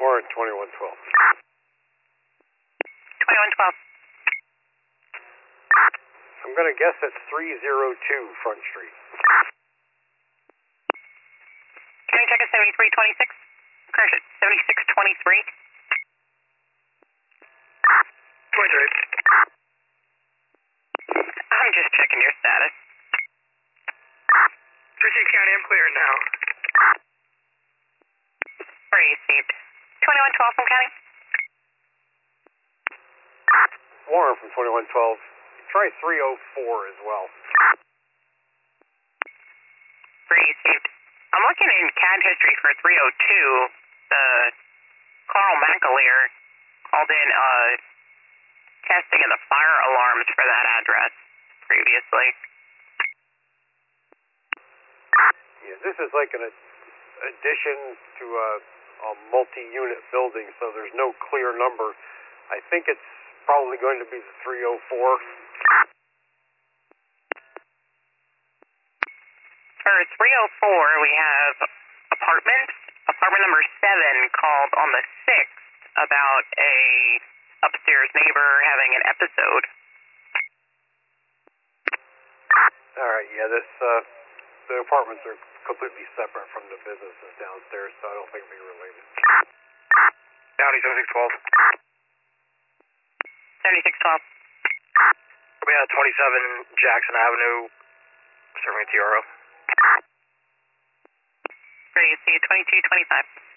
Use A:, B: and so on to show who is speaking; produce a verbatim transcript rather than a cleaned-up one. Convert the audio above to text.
A: Warren, twenty-one twelve.
B: twenty-one twelve.
A: I'm going to guess it's three oh two Front Street.
B: Can you check at seventy-three twenty-six? Crash at seventy-six twenty-three.
C: twenty-three.
B: I'm just checking your status.
C: Pursuit County, I'm clear now.
B: Received. twenty-one twelve from County.
A: Warren from twenty-one twelve. Try three oh four as well.
B: Received. I'm looking in C A D history for three oh two. The Carl McAleer called in uh, testing of the fire alarms for that address previously.
A: Yeah, this is like an addition to a, a multi-unit building, so there's no clear number. I think it's probably going to be the three oh four.
B: For three oh four, we have apartments. Apartment number seven called on the sixth about a upstairs neighbor having an episode.
A: All right, yeah, this uh, the apartments are completely separate from the businesses downstairs, so I don't think they'll be related.
C: County, seventy-six twelve.
B: seventy-six twelve.
C: We'll be at twenty-seven Jackson Avenue, serving a T R O.
B: Great, see you twenty-two twenty-five.